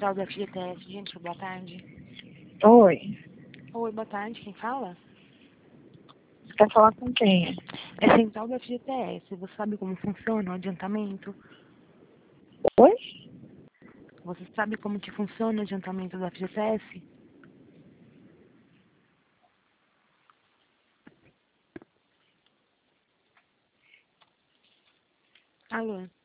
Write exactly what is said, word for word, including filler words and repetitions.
central da F G T S, gente, boa tarde. Oi, Oi, boa tarde, quem fala? você quer falar com quem? É central da F G T S, você sabe como funciona o adiantamento? Oi? Você sabe como que funciona o adiantamento da F G T S? Alô?